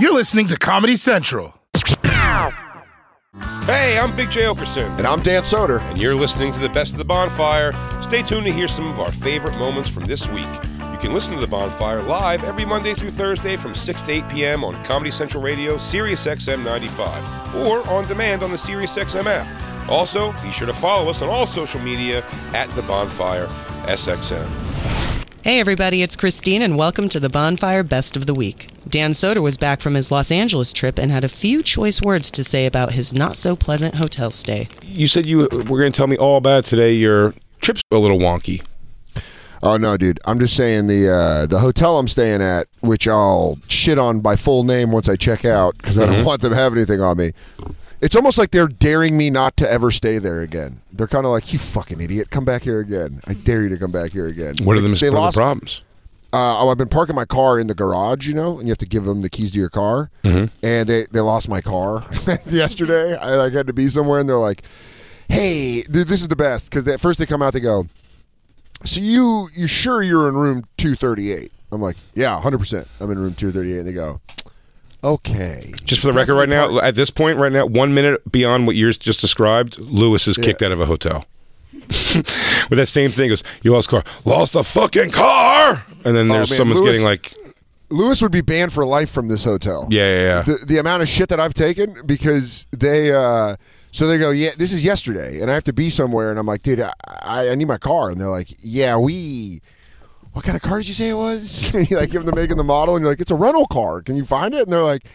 You're listening to Comedy Central. Hey, I'm Big J. Okerson. And I'm Dan Soder. And you're listening to the Best of the Bonfire. Stay tuned to hear some of our favorite moments from this week. You can listen to the Bonfire live every Monday through Thursday from 6 to 8 p.m. on Comedy Central Radio, Sirius XM 95, or on demand on the Sirius XM app. Also, be sure to follow us on all social media at The Bonfire SXM. Hey everybody, it's Christine and welcome to the Bonfire Best of the Week. Dan Soder was back from his Los Angeles trip and had a few choice words to say about his not-so-pleasant hotel stay. You said you were going to tell me all about it today. Your trip's a little wonky. Oh, no, dude. I'm just saying the hotel I'm staying at, which I'll shit on by full name once I check out because I don't want them to have anything on me. It's almost like they're daring me not to ever stay there again. They're kind of like, you fucking idiot, come back here again. I dare you to come back here again. What are the problems? I've been parking my car in the garage, and you have to give them the keys to your car. And they lost my car yesterday. I had to be somewhere, and they're like, hey, dude, this is the best. Because at first they come out, they go, so you sure you're in room 238? I'm like, yeah, 100%. I'm in room 238. And they go, okay. Just for the record right now, at this point right now, 1 minute beyond what yours just described, Lewis is kicked out of a hotel. With that same thing, goes, you lost car. Lost the fucking car! And then someone's Lewis, getting like... Lewis would be banned for life from this hotel. Yeah. The amount of shit that I've taken because they... So they go, yeah, this is yesterday, and I have to be somewhere, and I'm like, dude, I need my car. And they're like, yeah, what kind of car did you say it was? You like give them the make and the model, and you're like, it's a rental car. Can you find it? And they're like,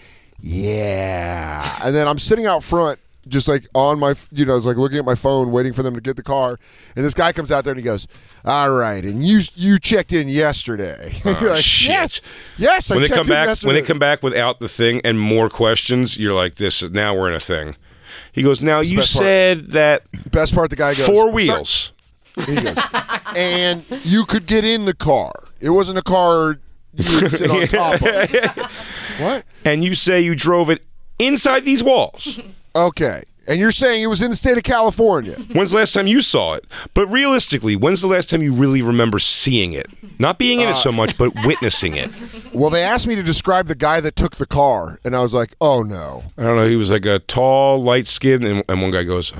yeah. And then I'm sitting out front, just like on my, I was like looking at my phone, waiting for them to get the car. And this guy comes out there and he goes, all right, and you checked in yesterday. And you're like, shit. Yes, when I they checked come back, in yesterday. when they come back without the thing and more questions, you're like, now we're in a thing. He goes, now you said that best part, the guy goes, 4 wheels. He goes, and you could get in the car. It wasn't a car you would sit on top of. What? And you say you drove it inside these walls. Okay. And you're saying it was in the state of California. When's the last time you saw it? But realistically, when's the last time you really remember seeing it? Not being in it so much, but witnessing it. Well, they asked me to describe the guy that took the car, and I was like, oh, no. I don't know. He was like a tall, light-skinned, and one guy goes,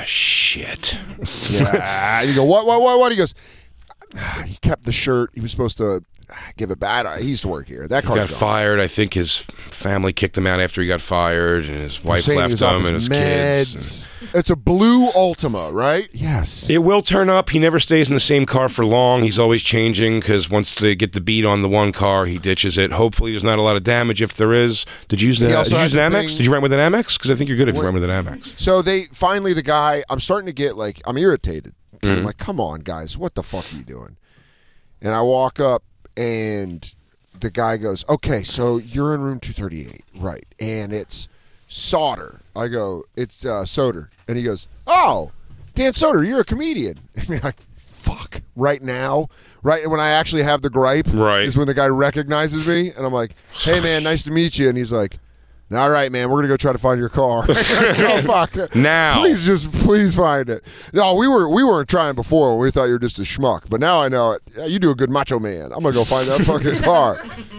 shit. Yeah. You go, what? He goes, he kept the shirt. He was supposed to give it back. He used to work here. That car got fired. I think his family kicked him out after he got fired, and his wife left him and his kids. It's a blue Altima, right? Yes. It will turn up. He never stays in the same car for long. He's always changing because once they get the beat on the one car, he ditches it. Hopefully, there's not a lot of damage. If there is, did you use an Amex? Did you rent with an Amex? Because I think you're good if you rent with an Amex. So the guy, I'm starting to get like, I'm irritated. I'm like, come on, guys, what the fuck are you doing? And I walk up, and the guy goes, okay, so you're in room 238, right? And it's Soder. I go, it's Soder. And he goes, oh, Dan Soder, you're a comedian. And you're like, fuck, right now? Right when I actually have the gripe is when the guy recognizes me. And I'm like, hey, man, nice to meet you. And he's like, all right, man, we're going to go try to find your car. Oh, fuck. Now. Please find it. No, we weren't trying before when we thought you were just a schmuck. But now I know it. You do a good macho man. I'm going to go find that fucking car.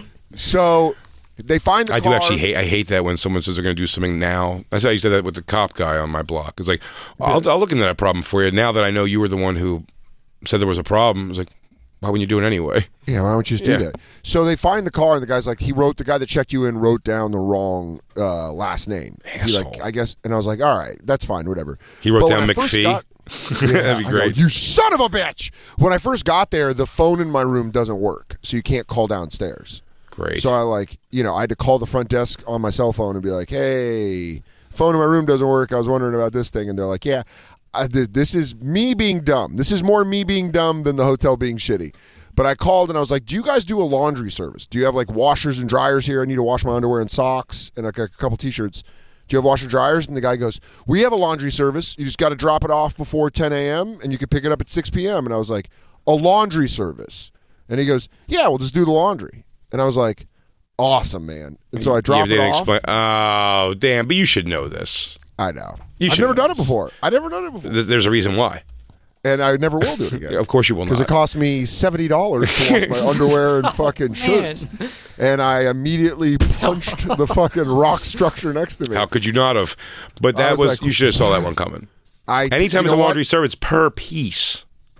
So they find the car. I do actually hate that when someone says they're going to do something now. That's how I used to do that with the cop guy on my block. It's like, I'll look into that problem for you. Now that I know you were the one who said there was a problem, it's like, why wouldn't you do it anyway? Yeah, why don't you just do that? So they find the car, and the guy's like, the guy that checked you in wrote down the wrong last name. Asshole. I guess, and I was like, all right, that's fine, whatever. He wrote down McPhee. That'd be great. You son of a bitch! When I first got there, the phone in my room doesn't work, so you can't call downstairs. Great. So I I had to call the front desk on my cell phone and be like, hey, phone in my room doesn't work. I was wondering about this thing, and they're like, yeah. This is me being dumb. This is more me being dumb than the hotel being shitty. But I called and I was like, do you guys do a laundry service? Do you have like washers and dryers here? I need to wash my underwear and socks and like a couple t-shirts. Do you have washer dryers? And the guy goes, we have a laundry service. You just got to drop it off before 10 a.m. and you can pick it up at 6 p.m. And I was like, a laundry service? And he goes, yeah, we'll just do the laundry. And I was like, awesome, man. And so I dropped it off. Oh, damn. But you should know this. I know. I've never done it before. There's a reason why. And I never will do it again. Of course you will not. Because it cost me $70 to wash my underwear and fucking shirts. And I immediately punched the fucking rock structure next to me. How could you not have? But that was, like, you should have saw that one coming. Anytime it's a laundry service, per piece.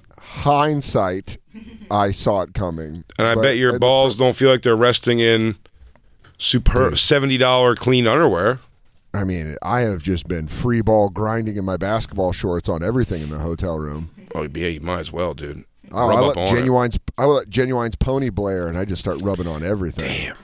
Hindsight, I saw it coming. And I bet your balls don't feel like they're resting in superb $70 clean underwear. I mean, I have just been free ball grinding in my basketball shorts on everything in the hotel room. Oh, yeah, you might as well, dude. Oh, I let Genuine's pony blare, and I just start rubbing on everything. Damn,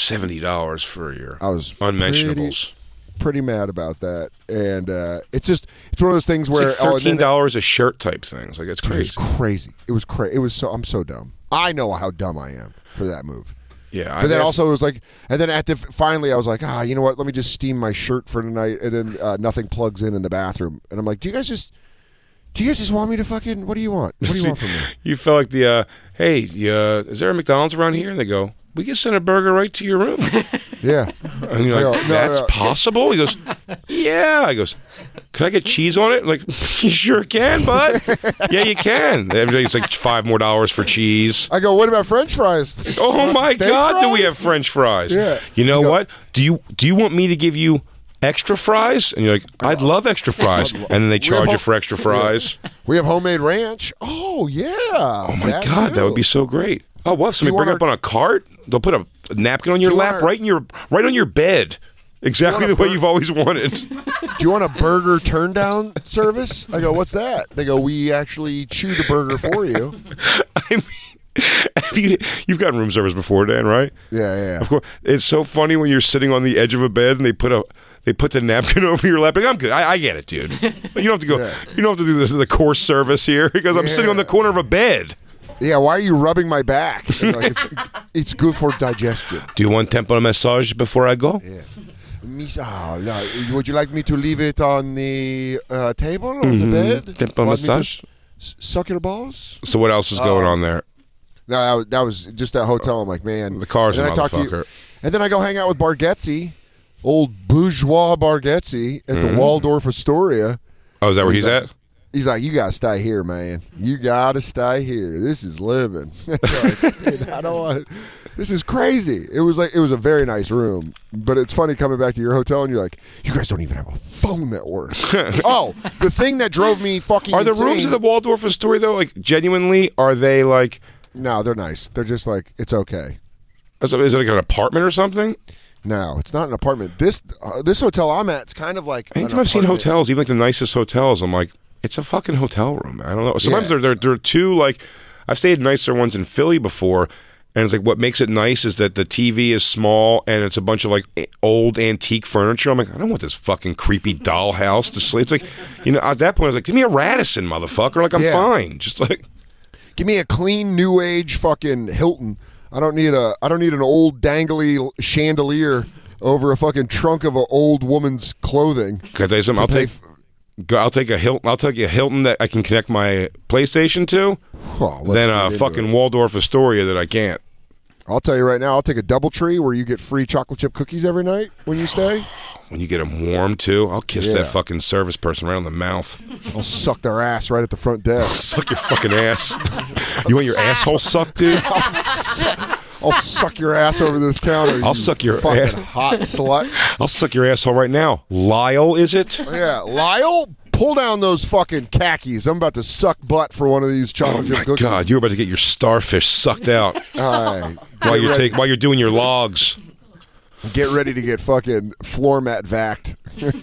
$70 for your I was unmentionables. Pretty mad about that, and it's one of those things where it's like $13 a shirt type things. Like, it's crazy. It was crazy. It was so. I'm so dumb. I know how dumb I am for that move. Yeah, but then also it was like, and then finally I was like, you know what? Let me just steam my shirt for tonight, and then nothing plugs in the bathroom, and I'm like, do you guys just want me to fucking? What do you want? What do you want from me? You felt like the hey, is there a McDonald's around here? And they go, we can send a burger right to your room. Yeah. And you're like, that's possible? He goes, yeah. I goes, can I get cheese on it? I'm like, you sure can, bud. Yeah, you can. Everybody's like $5 more for cheese. I go, what about French fries? Oh my God, fries? Do we have French fries? Yeah. You know what? Do you want me to give you extra fries? And you're like, I'd love extra fries. And then they charge you for extra fries. Yeah. We have homemade ranch. Oh, yeah. Oh my God, that would be so great. Oh, what? Somebody bring up on a cart? They'll put a napkin on your lap right on your bed. Exactly the way you've always wanted. Do you want a burger turn down service? I go, what's that? They go, we actually chew the burger for you. I mean, you've gotten room service before, Dan, right? Yeah. Of course. It's so funny when you're sitting on the edge of a bed and they put the napkin over your lap. Like, I'm good. I get it, dude. You don't have to go. Yeah. You don't have to do the course service here because I'm sitting on the corner of a bed. Yeah, why are you rubbing my back? Like, it's good for digestion. Do you want temple massage before I go? Yeah. No. Would you like me to leave it on the table or the bed? Temple massage? Suck your balls? So what else is going on there? No, that was just that hotel. I'm like, man. The car's a motherfucker. And then I go hang out with Bargatze, old bourgeois Bargatze at the Waldorf Astoria. Oh, is that where he's at? He's like, you got to stay here, man. You got to stay here. This is living. Like, dude, I don't want it. This is crazy. It was a very nice room, but it's funny coming back to your hotel and you're like, you guys don't even have a phone that works. Oh, the thing that drove me fucking Are the insane, rooms in the Waldorf Astoria, though, like, genuinely, are they like... No, they're nice. They're just like, it's okay. Is it like an apartment or something? No, it's not an apartment. This hotel I'm at, it's kind of like anytime I've seen hotels, even like the nicest hotels, I'm like, it's a fucking hotel room. I don't know. Sometimes they're too, like, I've stayed in nicer ones in Philly before, and it's like what makes it nice is that the TV is small and it's a bunch of like old antique furniture. I'm like, I don't want this fucking creepy dollhouse to sleep. It's like, at that point I was like, give me a Radisson, motherfucker. Like, I'm fine. Just like, give me a clean new age fucking Hilton. I don't need an old dangly chandelier over a fucking trunk of an old woman's clothing. Can I tell you something? I'll take a Hilton that I can connect my PlayStation to, than a fucking Waldorf Astoria that I can't. I'll tell you right now, I'll take a DoubleTree where you get free chocolate chip cookies every night when you stay. When you get them warm, too, I'll kiss that fucking service person right on the mouth. I'll suck their ass right at the front desk. I'll suck your fucking ass. You want your asshole sucked, dude? I'll suck your ass over this counter. I'll suck your fucking ass. Hot slut. I'll suck your asshole right now. Lyle, is it? Yeah, Lyle, pull down those fucking khakis. I'm about to suck butt for one of these chocolate chip cookies. Oh, my God. You're about to get your starfish sucked out. All right. While you're doing your logs. Get ready to get fucking floor mat vacked.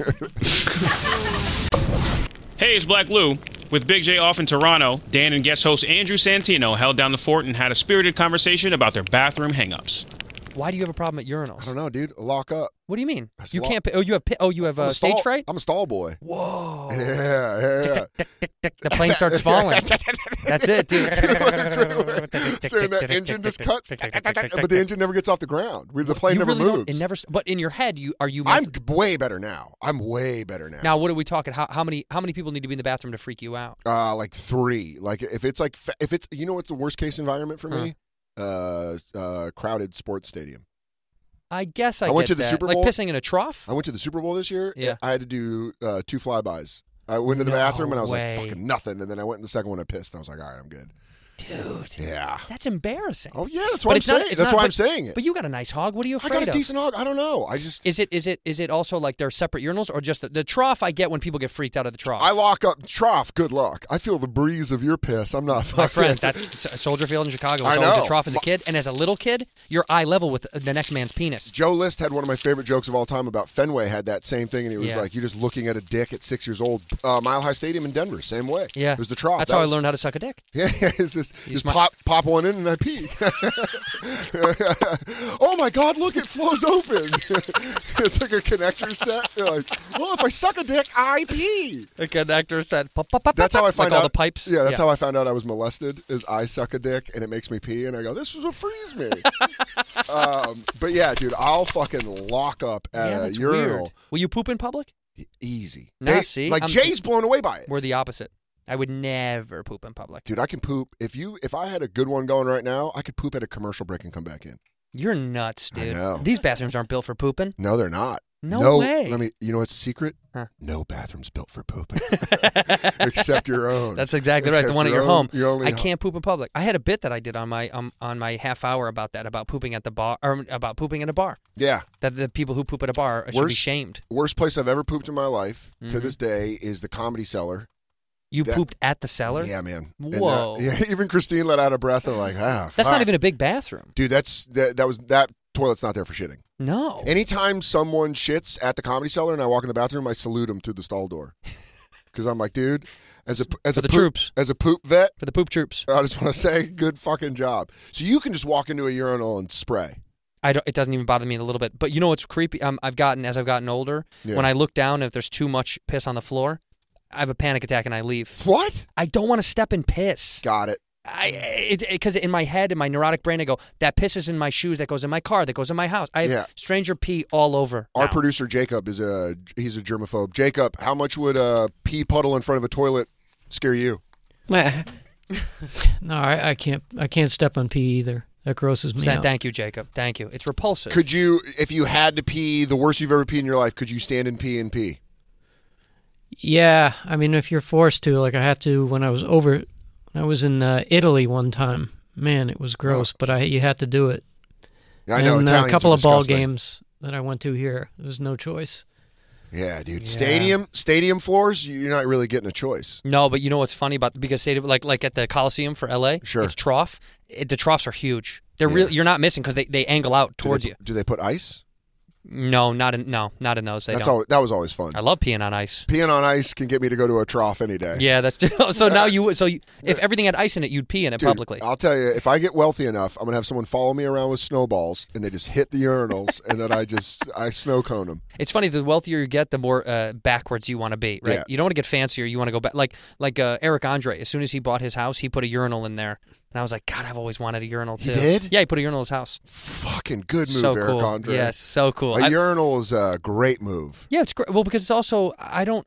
Hey, it's Black Lou. With Big J off in Toronto, Dan and guest host Andrew Santino held down the fort and had a spirited conversation about their bathroom hang-ups. Why do you have a problem at urinals? I don't know, dude. Lock up. What do you mean? You can't pay. You have stage fright? I'm a stall boy. Whoa. Yeah. The plane starts falling. That's it, dude. So that engine just cuts, but the engine never gets off the ground. The plane never moves. It never. But in your head, I'm way better now. Now, what are we talking? How many people need to be in the bathroom to freak you out? Like 3. Like if it's what's the worst case environment for me? Crowded sports stadium. I guess I went get to the that. Super Bowl. Like pissing in a trough? I went to the Super Bowl this year. Yeah. I had to do 2 flybys. I went to the bathroom and I was way. like, fucking nothing. And then I went in the second one and pissed. And I was like, all right, I'm good. Dude. Yeah. That's embarrassing. Oh yeah, that's why I'm saying. That's why I'm saying it. But you got a nice hog. What are you I afraid got a of? decent hog. I don't know. I just Is it also like they're separate urinals or just the trough? I get when people get freaked out of the trough. I lock up trough. Good luck. I feel the breeze of your piss. I'm not. My friend, that's Soldier Field in Chicago. I It's always know. a trough as a kid, and as a little kid, you're eye level with the next man's penis. Joe List had one of my favorite jokes of all time about Fenway. Had that same thing, and he was Yeah. like, "You're just looking at a dick at 6 years old." Mile High Stadium in Denver, same way. Yeah, it was the trough. That's That how was- I learned how to suck a dick. Yeah, it's just smart. pop one in and I pee. Oh my God! Look, it flows open. It's like a connector set. You're like, well, if I suck a dick, I pee. The connector said, pop, pop, pop, That's pop, how I find like out all the pipes. Yeah, that's how I found out I was molested. Is I suck a dick and it makes me pee, and I go, "This was a freeze me." But yeah, dude, I'll fucking lock up at a that's urinal. weird. Will you poop in public? Easy. Nah, see, I'm- Jay's blown away by it. We're the opposite. I would never poop in public. Dude, I can poop. If I had a good one going right now, I could poop at a commercial break and come back in. You're nuts, dude. I know. These bathrooms aren't built for pooping. No, they're not. No way. You know what's the secret? Huh. No bathroom's built for pooping. Except your own. That's exactly right. The Except one at your home. your only I can't poop in public. I had a bit that I did on my half hour about that, about pooping at the bar, or about pooping in a bar. Yeah. That the people who poop at a bar should be shamed. Worst place I've ever pooped in my life Mm-hmm. to this day is the Comedy Cellar. You pooped at the cellar? Yeah, man. And, Whoa. yeah, even Christine let out a breath and like, That's fuck. not even a big bathroom. Dude, that toilet's not there for shitting. No. Anytime someone shits at the Comedy Cellar and I walk in the bathroom, I salute them through the stall door. Because I'm like, dude, as a troops. As a poop vet, For the poop troops. I just want to say, good fucking job. So you can just walk into a urinal and spray. It doesn't even bother me a little bit. But you know what's creepy? As I've gotten older, Yeah. when I look down, if there's too much piss on the floor, I have a panic attack and I leave. What? I don't want to step in piss. Got it. Because in my head, in my neurotic brain, I go, that piss is in my shoes, that goes in my car, that goes in my house. I have stranger pee all over. Our now. producer Jacob he's a germaphobe. Jacob, how much would a pee puddle in front of a toilet scare you? No, I can't step on pee either. That grosses me out. Thank you, Jacob. Thank you. It's repulsive. Could you, if you had to pee the worst you've ever peed in your life, could you stand and pee? Yeah, I mean, if you're forced to, like I had to when I was in Italy one time. Man, it was gross, but you had to do it. Yeah, I know. And Italians a couple are of ball disgusting. games that I went to here, there was no choice. Yeah, dude. Stadium floors, you're not really getting a choice. No, but you know what's funny about because stadium, like at the Coliseum for LA, Sure. it's trough. The troughs are huge. They're really you're not missing because they angle out towards you. Do they put ice? No, not in those. They don't. That was always fun. I love peeing on ice. Peeing on ice can get me to go to a trough any day. Yeah, that's so. Now if everything had ice in it, you'd pee in it Dude, publicly. I'll tell you, if I get wealthy enough, I'm gonna have someone follow me around with snowballs, and they just hit the urinals, and then I snow cone them. It's funny. The wealthier you get, the more backwards you want to be. Right? Yeah. You don't want to get fancier. You want to go back. Like Eric Andre. As soon as he bought his house, he put a urinal in there, and I was like, God, I've always wanted a urinal too. He did? Yeah, he put a urinal in his house. Fucking good move, So Eric cool. Andre. Yes, so cool. A urinal is a great move. Yeah, it's great. Well, because it's also I don't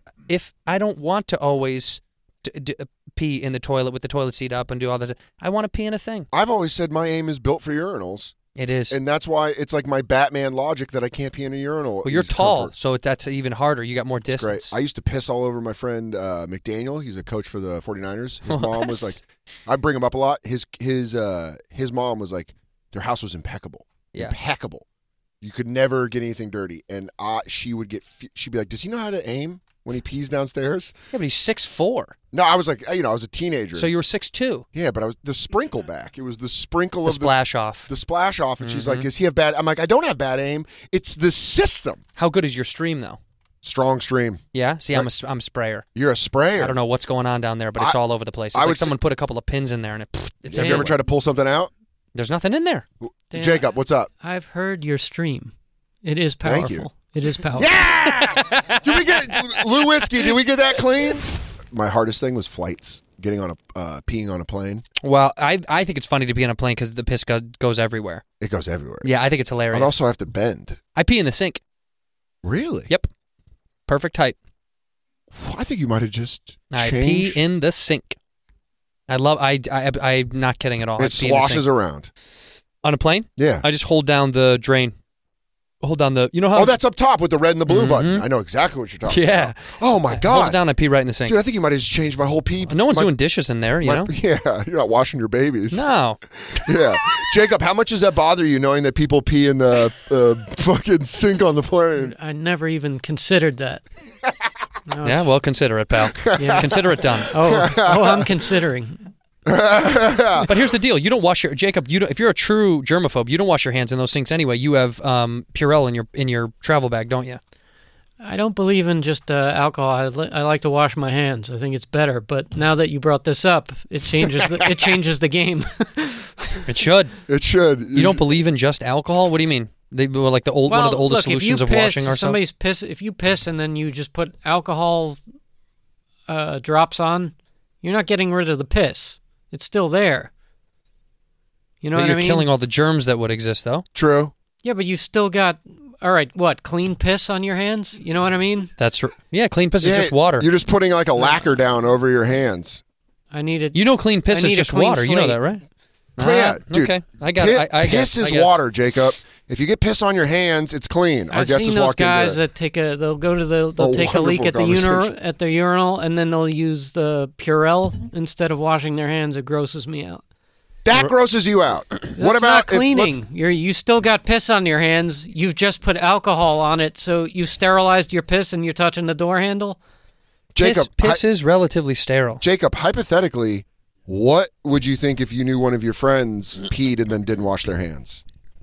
want to always pee in the toilet with the toilet seat up and do all this. I want to pee in a thing. I've always said my aim is built for urinals. It is. And that's why it's like my Batman logic that I can't pee in a urinal. Well, you're is tall, comfort. so that's even harder. You got more It's great. distance. I used to piss all over my friend McDaniel. He's a coach for the 49ers. His mom was like, I bring him up a lot. His mom was like, their house was impeccable. Yeah. Impeccable. You could never get anything dirty. And she'd be like, does he know how to aim when he pees downstairs? Yeah, but he's 6'4". No, I was like, I was a teenager. So you were 6'2". Yeah, but I was the sprinkle back. It was the sprinkle The of splash off. the splash off. And she's like, does he have bad? I'm like, I don't have bad aim. It's the system. How good is your stream though? Strong stream. Yeah. See, I'm a sprayer. You're a sprayer. I don't know what's going on down there, but it's all over the place. It's I like would someone put a couple of pins in there and it's Have you ever everywhere. tried to pull something out? There's nothing in there. Dan, Jacob, what's up? I've heard your stream. It is powerful. Thank you. It is powerful. Yeah! Did we get Lou Whiskey? Did we get that clean? My hardest thing was flights. Getting on peeing on a plane. Well, I think it's funny to pee on a plane because the piss goes everywhere. It goes everywhere. Yeah, I think it's hilarious. I'd also have to bend. I pee in the sink. Really? Yep. Perfect height. I think you might have just I changed. pee in the sink. I'm not kidding at all. I It pee in the sloshes sink. around. On a plane? Yeah. I just hold down the drain. hold down the. You know how? Oh, that's up top with the red and the blue button. I know exactly what you're talking about. Oh my Hold god. it down. I pee right in the sink. Dude, I think you might have just changed my whole pee. No one's doing dishes in there. You know. Yeah, you're not washing your babies. No. Yeah, Jacob, how much does that bother you knowing that people pee in the fucking sink on the plane? I never even considered that. No, Yeah, well, consider it, pal. Yeah. Consider it done. I'm considering. But here's the deal: you don't wash your Jacob. If you're a true germaphobe, you don't wash your hands in those sinks anyway. You have Purell in your travel bag, don't you? I don't believe in just alcohol. I like to wash my hands. I think it's better. But now that you brought this up, it changes it changes the game. It should. It should. You don't believe in just alcohol? What do you mean? They were like one of the oldest solutions of washing ourselves. If you piss and then you just put alcohol drops on, you're not getting rid of the piss. It's still there. You know what I mean? You're killing all the germs that would exist, though. True. Yeah, but you still got, all right, what, clean piss on your hands? You know what I mean? Clean piss is just water. You're just putting like a lacquer down over your hands. I need it. You know clean piss is just water. Slate. You know that, right? Yeah, dude. Okay, I got it. Piss is water, Jacob. If you get piss on your hands, it's clean. Our I've guest seen is those walking guys there. that they'll take a leak at the urinal, and then they'll use the Purell instead of washing their hands. It grosses me out. That grosses you out. What about not cleaning? You still got piss on your hands. You've just put alcohol on it, so you sterilized your piss, and you're touching the door handle. Jacob, piss is relatively sterile. Jacob, hypothetically, what would you think if you knew one of your friends peed and then didn't wash their hands?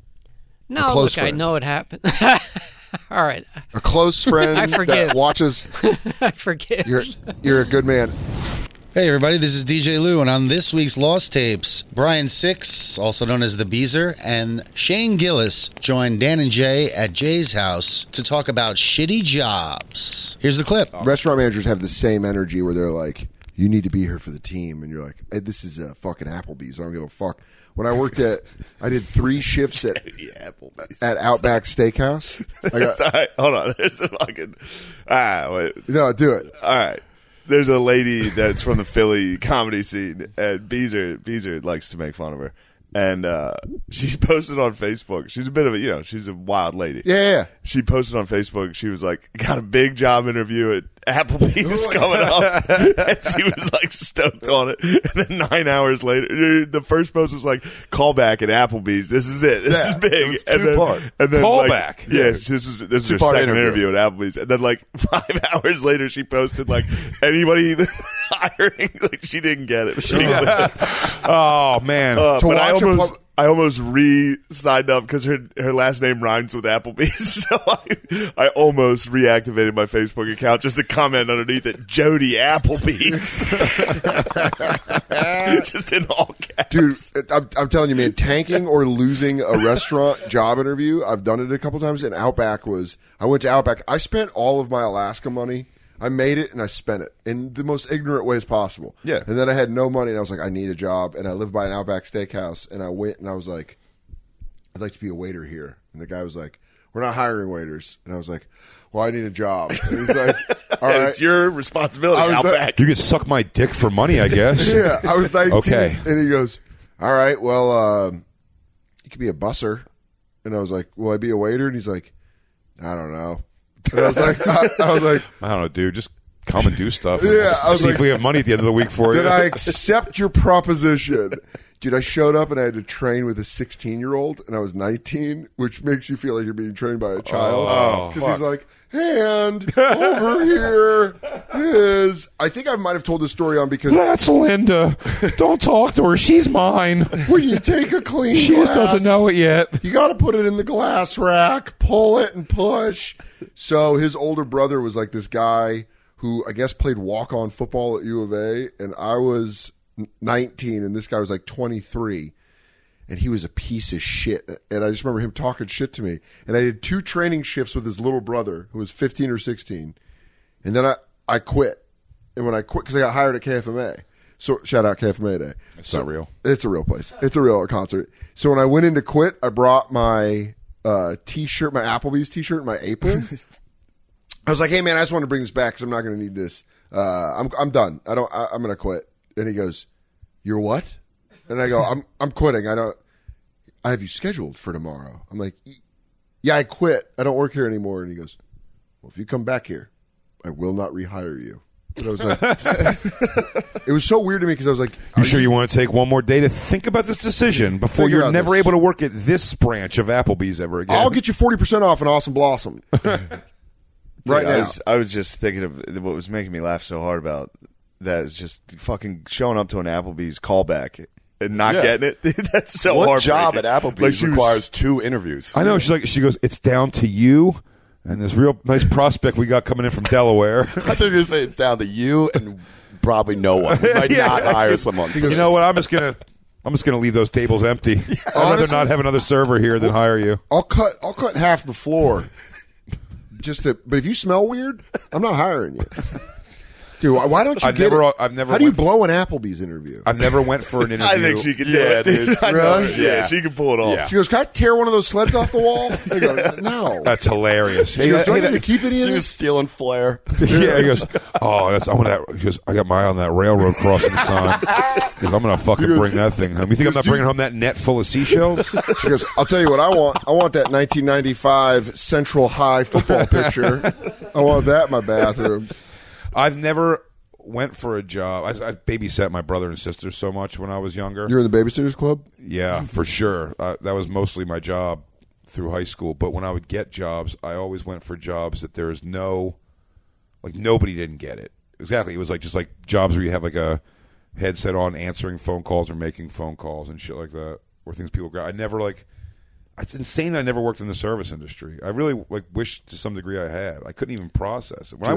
No, look, I know it happened. All right. A close friend I forgive. that watches. I forgive. You're a good man. Hey everybody, this is DJ Lou, and on this week's Lost Tapes, Brian Six, also known as the Beezer, and Shane Gillis joined Dan and Jay at Jay's house to talk about shitty jobs. Here's the clip. Restaurant managers have the same energy where they're like, you need to be here for the team, and you're like, hey, this is fucking Applebee's. I don't give a fuck. When I worked I did 3 shifts at Outback Steakhouse. Sorry, hold on. There's a fucking. Wait. No, do it. All right. There's a lady that's from the Philly comedy scene, and Beezer likes to make fun of her. And she posted on Facebook. She's a bit of a, she's a wild lady. Yeah. She posted on Facebook. She was like, got a big job interview at Applebee's coming up. And she was like stoked on it. And then 9 hours later, the first post was like, call back at Applebee's. This is it. This is big. It was two-part. And then Call like, back. Yeah, this is her Two-part second interview at Applebee's. And then like 5 hours later, she posted like, anybody hiring? Like she didn't get it. She didn't get it. Oh man! But I almost re-signed up because her last name rhymes with Applebee's, so I almost reactivated my Facebook account just to comment underneath it, Jody Applebee's, just in all caps. Dude, I'm telling you, man, tanking or losing a restaurant job interview, I've done it a couple times, and I went to Outback. I spent all of my Alaska money. I made it and I spent it in the most ignorant ways possible. Yeah. And then I had no money and I was like, I need a job. And I lived by an Outback Steakhouse and I went and I was like, I'd like to be a waiter here. And the guy was like, we're not hiring waiters. And I was like, well, I need a job. And he's like, all right. It's your responsibility, Outback. You could suck my dick for money, I guess. Yeah, I was 19. Okay. And he goes, all right, well, you could be a busser. And I was like, will I be a waiter? And he's like, I don't know. And I was like, I don't know, dude. Just come and do stuff. Yeah, I was see like, if we have money at the end of the week for you. Did I accept your proposition? Dude, I showed up and I had to train with a 16-year-old, and I was 19, which makes you feel like you're being trained by a child. Because he's like, and over here is... I think I might have told this story on because... That's Linda. Don't talk to her. She's mine. When you take a clean She glass, just doesn't know it yet. You got to put it in the glass rack, pull it, and push. So his older brother was like this guy who I guess played walk-on football at U of A, and I was 19, and this guy was like 23, and he was a piece of shit. And I just remember him talking shit to me. And I did 2 training shifts with his little brother, who was 15 or 16, and then I quit. And when I quit, because I got hired at KFMA. So shout out KFMA Day. It's not real. It's a real place. It's a real concert. So when I went in to quit, I brought my T-shirt, my Applebee's T-shirt, and my apron. I was like, "Hey man, I just want to bring this back because I'm not going to need this. I'm done. I'm going to quit." And he goes, "You're what?" And I go, "I'm quitting. I have you scheduled for tomorrow." I'm like, yeah, I quit. I don't work here anymore. And he goes, well, if you come back here, I will not rehire you. And I was like, it was so weird to me because I was like, You sure you want to take one more day to think about this decision before Think you're about never this. able to work at this branch of Applebee's ever again? I'll get you 40% off an Awesome Blossom. Right now. I was just thinking of what was making me laugh so hard about that is just fucking showing up to an Applebee's callback and not getting it. Dude, that's so hard. What job at Applebee's Like, requires 2 interviews? I know. She goes, it's down to you and this real nice prospect we got coming in from Delaware. I thought you were going to say it's down to you and probably no one. We might not hire someone. You know what? I'm just gonna leave those tables empty. I'd rather Honestly, not have another server here than hire you. I'll cut half the floor. But if you smell weird, I'm not hiring you. Dude, why don't you I've get never- it? I've never How do you went- blow an Applebee's interview? I've never went for an interview. I think she could do it, dude. I know. Really? Yeah, she can pull it off. Yeah. She goes, can I tear one of those sleds off the wall? They go, no. That's hilarious. She goes, do I need to keep any of She was this? stealing flair. Yeah, he goes, oh, I want that. He goes, I got my eye on that railroad crossing sign. He goes, I'm gonna fucking bring that thing home. You think I'm not bringing home that net full of seashells? She goes, I'll tell you what I want. I want that 1995 Central High football picture. I want that in my bathroom. I've never went for a job. I babysat my brother and sister so much when I was younger. You're in the Babysitters Club? Yeah, for sure. That was mostly my job through high school. But when I would get jobs, I always went for jobs that there is no, like, nobody didn't get it. Exactly. It was like just like jobs where you have like a headset on, answering phone calls or making phone calls and shit like that, or things people grab. I never like. It's insane that I never worked in the service industry. I really like wish to some degree I had. I couldn't even process it. When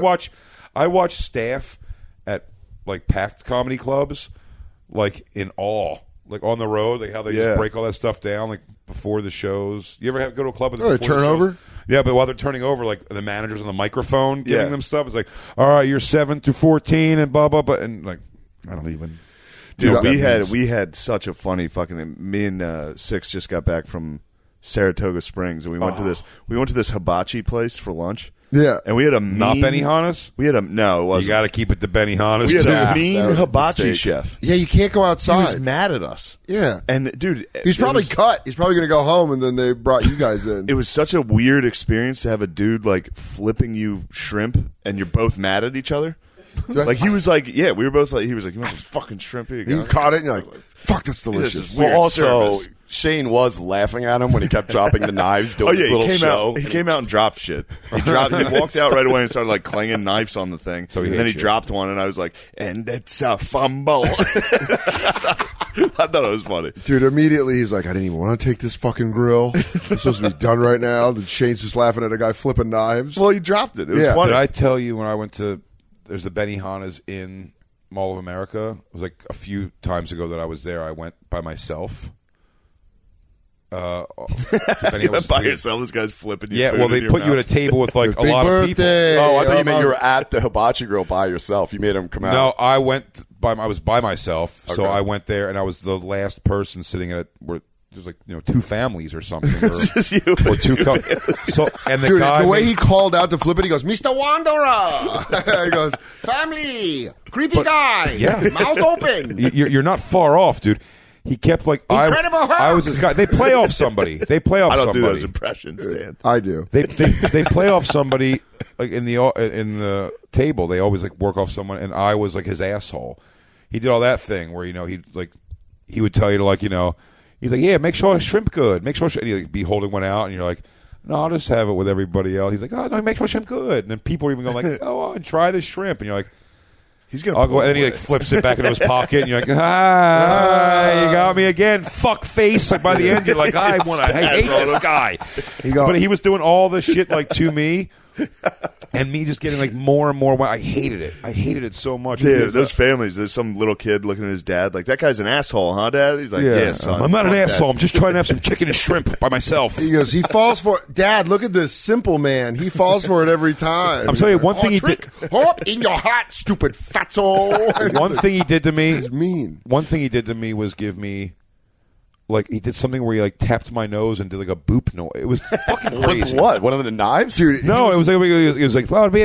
I watch staff at like packed comedy clubs, like in awe, like on the road, like how they just break all that stuff down, like before the shows. You ever go to a club and before the turnover? shows? Yeah, but while they're turning over, like the manager's on the microphone giving them stuff. It's like, all right, you're 7 through 14 and blah blah blah, and like I don't even. Dude, we had such a funny fucking. Me and Six just got back from Saratoga Springs, and we went to this hibachi place for lunch. Yeah, and we had a mean, not Benihana's. We had no, it wasn't. You got to keep it to Benihana's. We had too. a mean hibachi chef. Yeah, you can't go outside. He was mad at us. Yeah, and dude, he's probably cut. He's probably going to go home, and then they brought you guys in. It was such a weird experience to have a dude like flipping you shrimp, and you're both mad at each other. Like he was like, yeah, we were both like, he was like, you want some fucking shrimp? Here you go. You caught it, and you're like, fuck, that's delicious. Well, also, Shane was laughing at him when he kept dropping the knives doing his little show. He came out and dropped shit. He walked out right away and started like clanging knives on the thing. So and then he dropped one, and I was like, and it's a fumble. I thought it was funny. Dude, immediately he's like, I didn't even want to take this fucking grill. It's supposed to be done right now. Then Shane's just laughing at a guy flipping knives. Well, he dropped it. It was funny. Did I tell you when I went to, there's the Benihana's in Mall of America? It was like a few times ago that I was there. I went by myself. You went by yourself. This guy's flipping you. Yeah, well, they put you at a table with like a lot of people. Oh, I thought you meant you were at the hibachi grill by yourself. You made him come out. No, I was by myself, so I went there, and I was the last person sitting at where there's like 2 families or something, or, just you or 2 So and the Dude, guy, the way he called out to flip it, he goes, Mr. Wanderer. He goes, family, creepy guy, mouth open. You're not far off, dude. He kept like, Incredible I was this guy. They play off somebody. I don't do those impressions, Dan. I do. They play off somebody like in the table. They always like work off someone, and I was like his asshole. He did all that thing where he would tell you to he's like, yeah, make sure shrimp good, make sure and he'd be holding one out, and you're like, no, I'll just have it with everybody else. He's like, oh no, make sure shrimp good, and then people are even going like, go on, try this shrimp, and you're like, he's gonna. I'll go, and then he like flips it back into his pocket, and you're like, you got me again, fuck face. Like by the end, you're like, I hate this guy. But he was doing all this shit like to me. And me just getting like more and more. I hated it. I hated it so much. Dude, those families. There's some little kid looking at his dad like, that guy's an asshole, huh, Dad? He's like, yeah, son. I'm not an asshole. I'm just trying to have some chicken and shrimp by myself. He goes, he falls for it. Dad, look at this simple man. He falls for it every time. I'm telling you, one thing he did. Hop in your hat, stupid fatso. One thing he did to me. He's mean. One thing he did to me was give me. Like, he did something where he, like, tapped my nose and did, like, a boop noise. It was fucking crazy. What? One of the knives? Dude, no, it was like, well, it'd be about,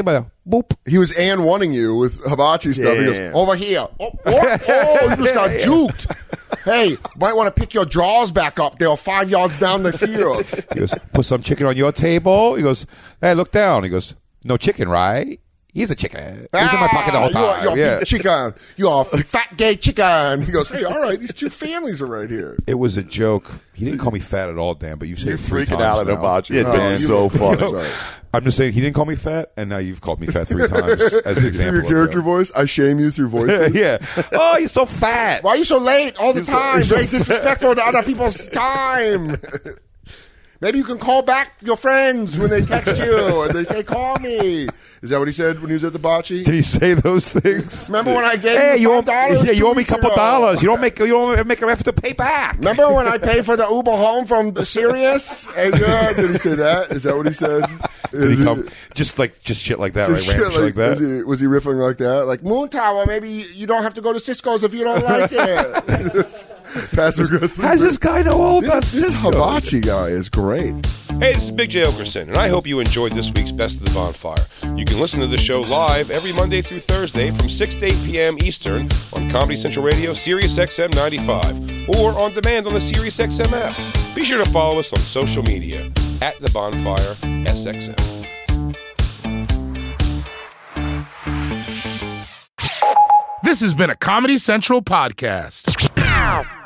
boop. He was and wanting you with hibachi stuff. He Damn. goes, over here. Oh, you just got juked. Hey, might want to pick your jaws back up. They're 5 yards down the field. He goes, put some chicken on your table. He goes, hey, look down. He goes, no chicken, right? He's a chicken. He's in my pocket the whole time. You're a big chicken. You're a fat gay chicken. He goes, hey, all right, these two families are right here. It was a joke. He didn't call me fat at all, Dan, but you've said You're it 3 freaking times out at now. hibachi. It's so funny. I'm just saying he didn't call me fat, and now you've called me fat 3 times as an example. Through your of character that. voice, I shame you through voices. Yeah. Oh, you're so fat. Why are you so late all the time? Very disrespectful to other people's time. Maybe you can call back your friends when they text you and they say, call me. Is that what he said when he was at the bocce? Did he say those things? Remember when I gave you $5? Yeah, you owe me a couple ago? dollars. You don't make an effort to pay back. Remember when I paid for the Uber home from Sirius? And, did he say that? Is that what he said? Did he come just shit like that, right? Random shit like that. Was he riffing like that? Like Moon Tower, maybe you don't have to go to Cisco's if you don't like it. Passive aggressive. How does this guy know all about This Cisco? hibachi guy is great. Hey, this is Big J. Okerson, and I hope you enjoyed this week's Best of the Bonfire. You can listen to the show live every Monday through Thursday from 6 to 8 p.m. Eastern on Comedy Central Radio, Sirius XM 95, or on demand on the Sirius XM app. Be sure to follow us on social media at The Bonfire SXM. This has been a Comedy Central podcast.